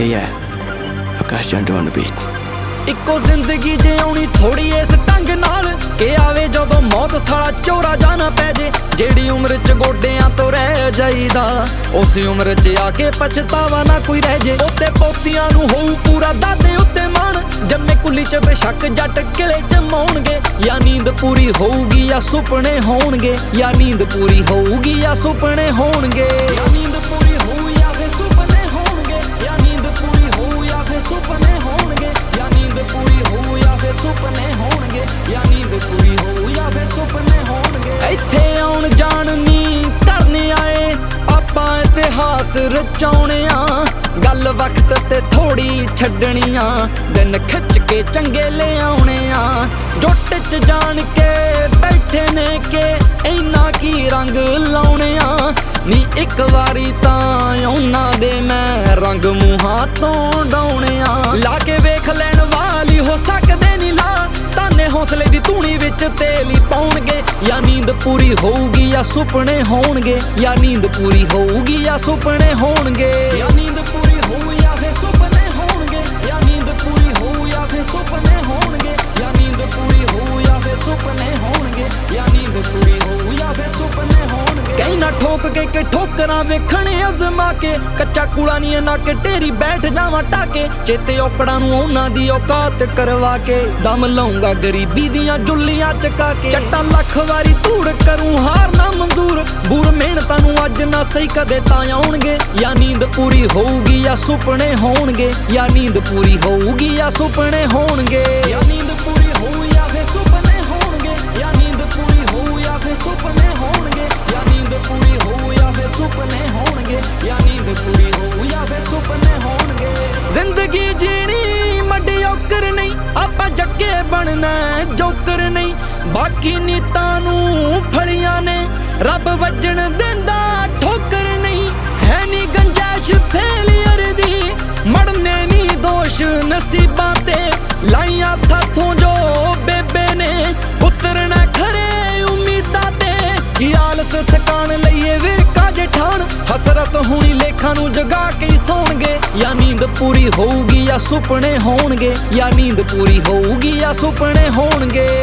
Hey yeah, Akash Jandu on the beat. ਇੱਕੋ ਜ਼ਿੰਦਗੀ ਜਿਉਣੀ ਥੋੜੀ ਇਸ ਢੰਗ ਨਾਲ ਕਿ ਆਵੇ ਜਦੋਂ ਮੌਤ ਸਾਲਾ ਚੋਰਾ ਜਾਣਾ ਪੈ ਜੇ। ਜਿਹੜੀ ਉਮਰ 'ਚ ਗੋਡਿਆਂ ਤੋਂ ਰਹਿ ਜਾਈਦਾ ਉਸ ਉਮਰ 'ਚ ਆ ਕੇ ਪਛਤਾਵਾ ਨਾ ਕੋਈ ਰਹਿ ਜੇ। ਉੱਤੇ ਪੋਤੀਆਂ ਨੂੰ ਹੋਊ ਪੂਰਾ ਦਾਦੇ ਉੱਤੇ ਮਾਣ, ਜੰਮੇ ਕੁੱਲੀ 'ਚ ਬੇਸ਼ੱਕ ਜੱਟ ਕਿਲੇ 'ਚ ਮਾਉਣਗੇ। ਜਾਂ ਨੀਂਦ ਪੂਰੀ ਹੋਊਗੀ ਜਾਂ ਸੁਪਨੇ ਹੋਣਗੇ, ਜਾਂ ਨੀਂਦ ਪੂਰੀ ਹੋਊਗੀ ਜਾਂ ਸੁਪਨੇ ਹੋਣਗੇ। ਜਾਂ ਨੀਂਦ ਪੂਰੀ ਹੋਊ ਜਾਂ ਫਿਰ ਸੁਪਨੇ ਹੋਣਗੇ, ਜਾਂ ਨੀਂਦ ਪੂਰੀ ਹੋਊ ਜਾਂ ਫਿਰ ਸੁਪਨੇ ਹੋਣਗੇ, ਜਾਂ ਨੀਂਦ ਪੂਰੀ ਹੋਊ ਜਾਂ ਫਿਰ ਸੁਪਨੇ ਹੋਣਗੇ, ਜਾਂ ਨੀਂਦ ਪੂਰੀ ਹੋਊ ਜਾਂ ਫਿਰ ਸੁਪਨੇ ਹੋਣਗੇ। ਇੱਥੇ ਆਉਣ ਜਾਣ ਨੀ ਕਰਨ ਆਏ ਆਪਾਂ ਇਤਿਹਾਸ ਰਚਾਉਣੇ ਆ। ਗੱਲ ਵਕਤ ਤੇ ਥੋੜੀ ਛੱਡਣੀ ਆ, ਦਿਨ ਖਿੱਚ ਕੇ ਚੰਗੇ ਲਿਆਉਣੇ ਆ। ਜੁੱਟ 'ਚ ਜਾਣ ਕੇ ਬੈਠੇ ਨੇ ਕਿ ਇੰਨਾ ਕੀ ਰੰਗ ਲਾਉਣੇ ਆ। ਨੀ ਇੱਕ ਵਾਰੀ ਤਾਂ ਉਹਨਾਂ ਦੇ ਮੈਂ ਰੰਗ ਮੂੰਹਾਂ ਤੋਂ ਡਾਉਣੇ ਆ। ਲਾ ਕੇ ਵੇਖ ਲੈਣ ਵਾਲੀ ਹੋ ਸਕਦੇ ਨੀ ਲਾ, ਤਾਨੇ ਹੌਸਲੇ ਦੀ ਧੂਣੀ ਵਿੱਚ ਤੇਲ ਹੀ ਪਾਉਣਗੇ। ਜਾਂ ਨੀਂਦ ਪੂਰੀ ਹੋਊਗੀ ਜਾਂ ਸੁਪਨੇ ਹੋਣਗੇ, ਜਾਂ ਨੀਂਦ ਪੂਰੀ ਹੋਊਗੀ ਜਾਂ ਸੁਪਨੇ ਹੋਣਗੇ। ਜਾਂ ਨੀਂਦ ਪੂਰੀ ਹੋਊ ਜਾਂ ਫਿਰ ਸੁਪਨੇ ਹੋਣਗੇ, ਜਾਂ ਨੀਂਦ ਪੂਰੀ ਹੋਊ ਜਾਂ ਫਿਰ ਸੁਪਨੇ ਹੋਣਗੇ, ਜਾਂ ਨੀਂਦ ਪੂਰੀ ਹੋਊ ਜਾਂ ਫਿਰ ਸੁਪਨੇ ਹੋਣਗੇ, ਜਾਂ ਨੀਂਦ ਪੂਰੀ ਹੋਊ ਜਾਂ ਫਿਰ ਸੁਪਨੇ ਹੋਣਗੇ। ਕਈ ਨਾ ਠੋਕ ਕੇ ਠੋਕਰਾਂ ਵੇਖਣ ਅਜ਼ਮਾ ਕੇ, ਕੱਚਾ ਕੂੜਾ ਨੀ ਨਾ ਕਿ ਢੇਰੀ ਬੈਠ ਜਾਵਾਂ ਟਾਕੇ। ਚੇਤੇ ਔਕੜਾਂ ਨੂੰ ਉਹਨਾਂ ਦੀ ਔਕਾਤ ਕਰਵਾ ਕੇ, ਦਮ ਲਾਉਂਗਾ ਗਰੀਬੀ ਦੀਆਂ ਜੁੱਲੀਆਂ ਚਕਾ ਕੇ। ਚੱਟਾ ਲੱਖ ਵਾਰੀ ਧੂੜ ਕਰੂੰ ਹਾਰ ਨਾ ਮਨਜ਼ੂਰ, ਬੂਰ ਮਿਹਨਤਾਂ ਨੂੰ ਅੱਜ ਨਾ ਸਹੀ ਕਦੇ ਤਾਂ ਆਉਣਗੇ। ਜਾਂ ਨੀਂਦ ਪੂਰੀ ਹੋਊਗੀ ਜਾਂ ਸੁਪਨੇ ਹੋਣਗੇ, ਜਾਂ ਨੀਂਦ ਪੂਰੀ ਹੋਊਗੀ ਜਾਂ ਸੁਪਨੇ ਹੋਣਗੇ। ਜਾਂ ਨੀਂਦ ਪੂਰੀ ਹੋਊ ਜਾਂ ਫਿਰ ਸੁਪਨੇ ਹੋਣਗੇ, ਜਾਂ ਨੀਂਦ ਪੂਰੀ ਹੋਊ ਜਾਂ ਫਿਰ ਸੁਪਨੇ ਹੋਣਗੇ, ਜਾਂ ਨੀਂਦ ਪੂਰੀ ਹੋਊ ਜਾਂ ਫਿਰ ਸੁਪਨੇ ਹੋਣਗੇ, ਜਾਂ ਨੀਂਦ ਪੂਰੀ ਹੋਊ ਜਾਂ ਫਿਰ ਸੁਪਨੇ ਹੋਣਗੇ। ਜ਼ਿੰਦਗੀ ਜੀਣੀ ਮਡਿਓਕਰ ਨਹੀਂ, ਆਪਾਂ ਜੱਗੇ ਬਣਨਾ ਜੋਕਰ ਨਹੀਂ। ਬਾਕੀ ਨੀਤਾਂ ਨੂੰ ਫਲੀਆਂ ਨੇ, ਰੱਬ ਵੱਜਣ ਦਿੰਦਾ ਠੋਕਰ ਨਹੀਂ। ਹੈ ਨੀ ਗੰਜਾਇਸ਼ ਫੇਲੀਅਰ ਦੀ, ਮੜਨੇ ਨੀ ਦੋਸ਼ ਨਸੀਬਾਂ ਤੇ। ਲਾਈਆਂ ਸਾਥੋਂ ਜੋ ਬੇਬੇ ਨੇ, ਉਤਰਨਾ ਖਰੇ ਉਮੀਦਾਂ ਤੇ। ਕੀ ਆਲਸ ਥਕਾਣ ਲਈਏ ਵਿਰਕਾ ਜਠਾਣ, ਹਸਰਤ ਹੁਣੀ ਲੇਖਾਂ ਨੂੰ ਜਗਾ ਕੇ ਹੀ ਸੌਣਗੇ। ਜਾਂ ਨੀਂਦ ਪੂਰੀ ਹੋਊਗੀ ਜਾਂ ਸੁਪਨੇ ਹੋਣਗੇ, ਜਾਂ ਨੀਂਦ ਪੂਰੀ ਹੋਊਗੀ ਜਾਂ ਸੁਪਨੇ ਹੋਣਗੇ।